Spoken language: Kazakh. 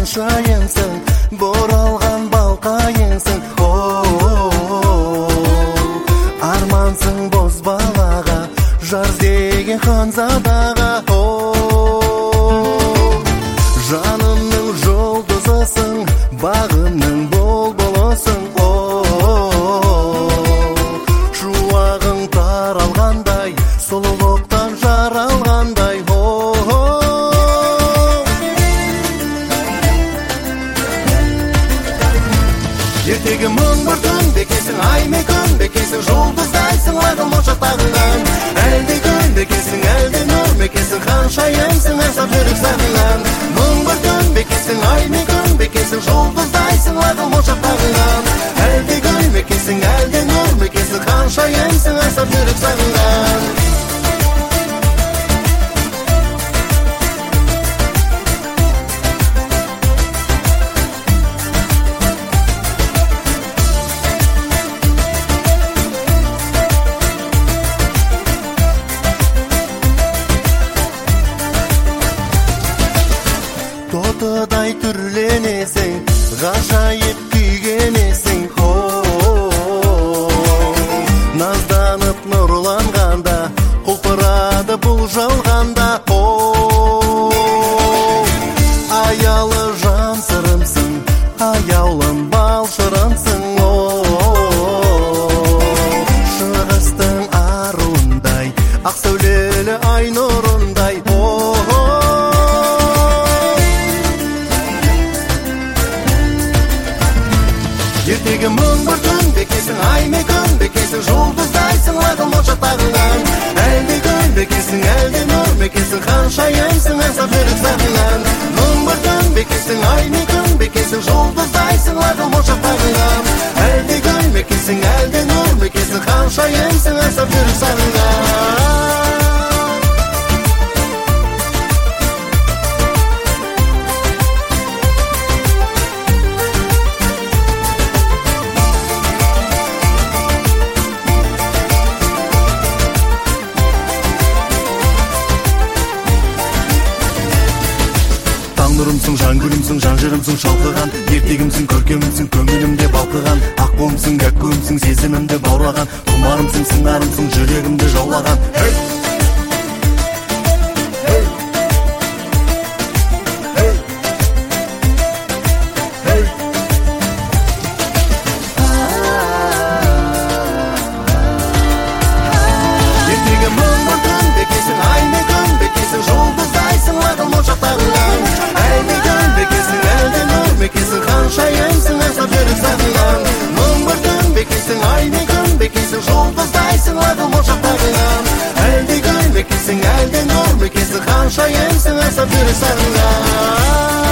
ханшайымсың, боралған балқайыңсың. Армансың боз балаға, жар деген ханзадаға. Жанымның жолдызысың, бағымның бол-болысың. Шуағың таралғандай, сұлулықтан жаралғандай. Ертегі мың бір түн, бекесің ай мен күн, бекесің жұлдыздайсың ағыл моншақтағыңнан. Әлде күн, бекесің әлде нұр, бекесің ханшайымсың аңсап жүрек сағынан. Мың бір түн, бекесің ай мен күн, бекесің жұлдыздайсың ағыл моншақтағыңнан. Әлде күн, бекесің әлде нұр, бекесің ханшайымсың аңсап жүрек сағынан. Тотыдай түрленесің, ғажайып күйгенесің. Назданып нұрланғанда, құлпырады бұл жалғанда. Аялы жан сырымсың, аяулым бал шырымсың. Шығыстың аруындай, ақ сәулелі ай нұрындай. Ертегі мың бір түн, бекесің ай мен күн, бекесің жұлдыздайсың ағыл моншақтағыңнан. Әлде күн, бекесің әлде нұр, бекесің ханшайымсың аңсап жүрек сағынан. Мың бір түн, бекесің ай мен күн, бекесің жұлдыздайсың ағыл моншақтағыңнан. Әлде күн, бекесің әлде нұр, бекесің ханшайымсың аңсап жүрек сағынан. Нұрымсың, жан гүлімсің, жан жырымсың шалқыған. Ертегімсің, көркемімсің, көңілімде балқыған. Аққуымсың, гәккуімсің, сезімімді баураған. Тұмарымсың, сыңарымсың, жүрегімді жаулаған. Ертегі мың бір түн, бекесің ай мен күн, бекесің жұлдыздайсың ағыл моншақтағыңнан. Бекесің әлде нұр, бекесің ханшайымсың аңсап жүрек сағынан. Мың бір түн, бекесің ай мен күн, бекесің жұлдыздайсың ағыл моншақтағыңнан. Әлде күн, бекесің әлде нұр, бекесің ханшайымсың аңсап жүрек сағынан.